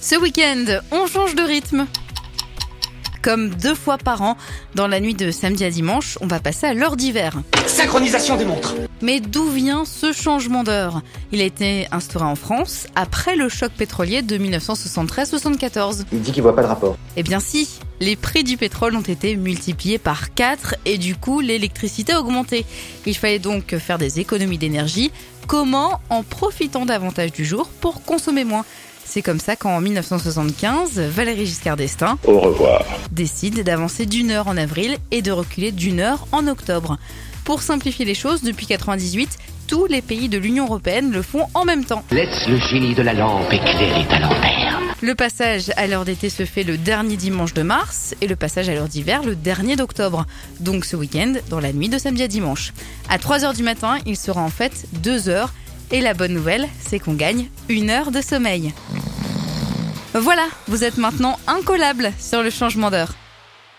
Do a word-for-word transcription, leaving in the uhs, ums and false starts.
Ce week-end, on change de rythme. Comme deux fois par an, dans la nuit de samedi à dimanche, on va passer à l'heure d'hiver. Synchronisation des montres. Mais d'où vient ce changement d'heure ? Il a été instauré en France après le choc pétrolier de dix-neuf cent soixante-treize soixante-quatorze. Il dit qu'il voit pas de rapport. Eh bien si, les prix du pétrole ont été multipliés par quatre et du coup l'électricité a augmenté. Il fallait donc faire des économies d'énergie. Comment ? En profitant davantage du jour pour consommer moins. C'est comme ça qu'en dix-neuf cent soixante-quinze, Valéry Giscard d'Estaing Au revoir. décide d'avancer d'une heure en avril et de reculer d'une heure en octobre. Pour simplifier les choses, depuis quatre-vingt-dix-huit, tous les pays de l'Union européenne le font en même temps. Laisse le génie de la lampe éclairer ta lanterne. Le passage à l'heure d'été se fait le dernier dimanche de mars et le passage à l'heure d'hiver le dernier d'octobre. Donc ce week-end, dans la nuit de samedi à dimanche. À trois heures du matin, il sera en fait deux heures. Et la bonne nouvelle, c'est qu'on gagne une heure de sommeil. Voilà, vous êtes maintenant incollable sur le changement d'heure.